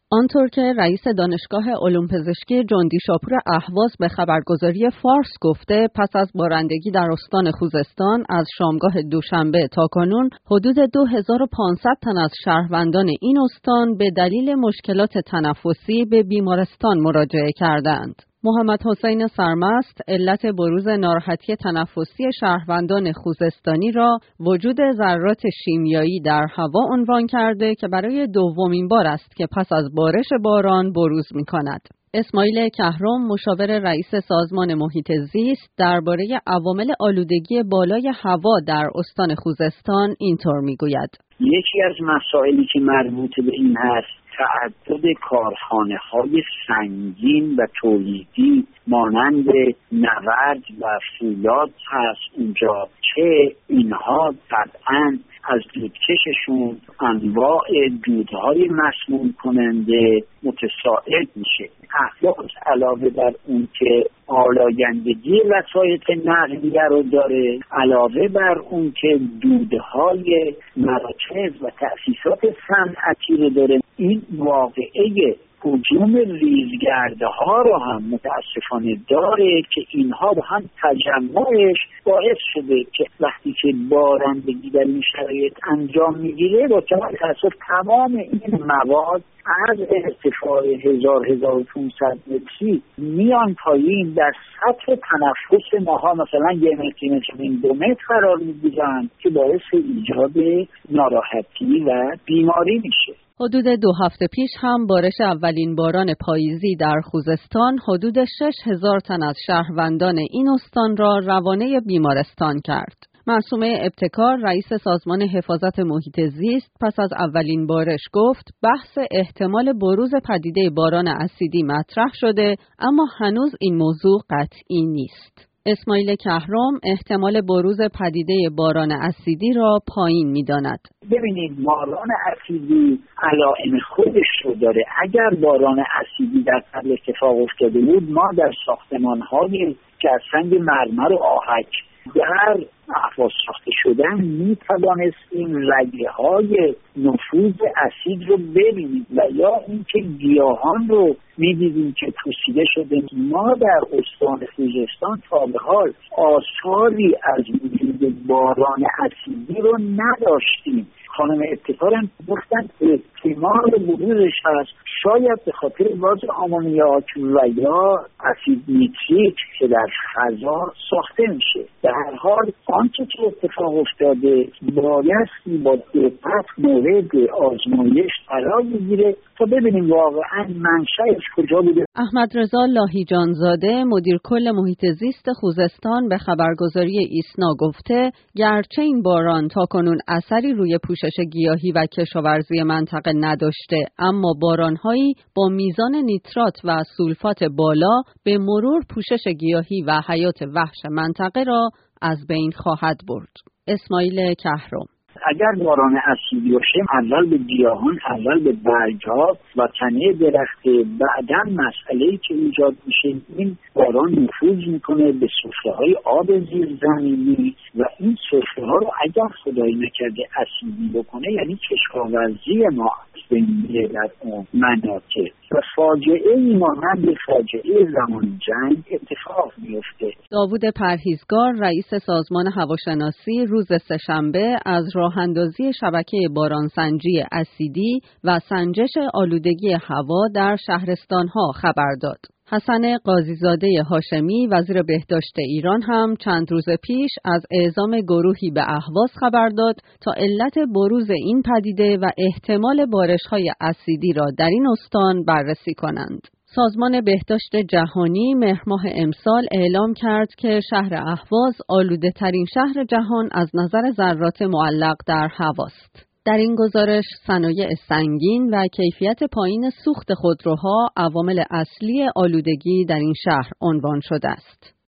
آنطور که رئیس دانشگاه علوم پزشکی جندیشاپور اهواز به خبرگزاری فارس گفته، پس از بارندگی در استان خوزستان از شامگاه دوشنبه تاکنون حدود 2500 تن از شهروندان این استان به دلیل مشکلات تنفسی به بیمارستان مراجعه کردند. محمد حسین سرمست علت بروز ناراحتی تنفسی شهروندان خوزستانی را وجود ذرات شیمیایی در هوا عنوان کرده که برای دومین بار است که پس از بارش باران بروز می‌کند. اسماعیل کهرم مشاور رئیس سازمان محیط زیست درباره عوامل آلودگی بالای هوا در استان خوزستان اینطور می‌گوید: یکی از مسائلی که مربوط به این هست تعدد کارخانه‌های سنگین و تولیدی مانند نورد و فولاد هست اونجا که اینها طبعاً از دودکششون انواع دودهای مسموم کننده متساعد میشه. احواز علاوه بر اون که آلایندگی وسایط نقلیه رو داره، علاوه بر اون که دودهای مراکز و تأسیسات صنعتی رو داره، این واقعه هجوم ریزگردها رو هم متاسفانه داره که اینها با هم تجمعش باعث شده که وقتی که بارندگی در این شرایط انجام میگیره با کمال تأسف تمام این مواد از ارتفاع 1500 متری میان پایین در سطح تنفس ماها مثلا 1 متر 2 متر قرار میگیرن که باعث ایجاد ناراحتی و بیماری میشه. حدود 2 هفته پیش هم بارش اولین باران پاییزی در خوزستان حدود 6000 تن از شهروندان این استان را روانه بیمارستان کرد. معصومه ابتکار رئیس سازمان حفاظت محیط زیست پس از اولین بارش گفت بحث احتمال بروز پدیده باران اسیدی مطرح شده، اما هنوز این موضوع قطعی نیست. اسماعیل کهرم احتمال بروز پدیده باران اسیدی را پایین می‌داند. ببینید باران اسیدی علائم خودش رو داره. اگر باران اسیدی در قبل اتفاق افتاده بود، ما در ساختمان‌های که از سنگ مرمر و آهک در اهواز ساخته شدن می توانستیم رگه‌های نفوذ اسید رو ببینیم و یا اینکه گیاهان رو می دیدیم که پوسیده شده. ما در استان خوزستان تا به حال آثاری از وجود باران اسیدی رو نداشتیم. خانم ابتکارم گفتن احتمال بروزش هست، شاید به خاطر باز آمونیاک و یا اسید نیتریک که در فضا ساخته میشه. در هر حال آنچه که اتفاق افتاده بایستی با دقت مورد آزمایش قرار بگیره تا ببینیم واقعا منشأش کجا بوده. احمد رضا لاهیجانزاده مدیر کل محیط زیست خوزستان به خبرگزاری ایسنا گفته گرچه این باران تاکنون اثری روی پوشش گیاهی و کشاورزی منطقه نداشته، اما بارانهایی با میزان نیترات و سولفات بالا به مرور پوشش گیاهی و حیات وحش منطقه را از بین خواهد برد. اسماعیل کهرم: اگر باران اسیدی باشه، اول به گیاهان، اول به برگ‌ها و تنه درخت، بعداً مسئله‌ای که ایجاد میشه این باران نفوذ میکنه به سفره‌های آب زیرزمینی و این سفره‌ها رو اگر خدایی نکرده اسیدی بکنه یعنی کشاورزی ما بین در اون مناطق و فاجعه‌ای مانند فاجعه زمان جنگ اتفاق میفته. داوود پرهیزگار رئیس سازمان هواشناسی روز سه‌شنبه از راه‌اندازی شبکه بارانسنجی اسیدی و سنجش آلودگی هوا در شهرستان‌ها خبر داد. حسن قاضیزاده هاشمی وزیر بهداشت ایران هم چند روز پیش از اعزام گروهی به اهواز خبر داد تا علت بروز این پدیده و احتمال بارش‌های اسیدی را در این استان بررسی کنند. سازمان بهداشت جهانی مهر ماه امسال اعلام کرد که شهر اهواز آلوده‌ترین شهر جهان از نظر ذرات معلق در هواست. در این گزارش صنایع سنگین و کیفیت پایین سوخت خودروها عوامل اصلی آلودگی در این شهر عنوان شده است.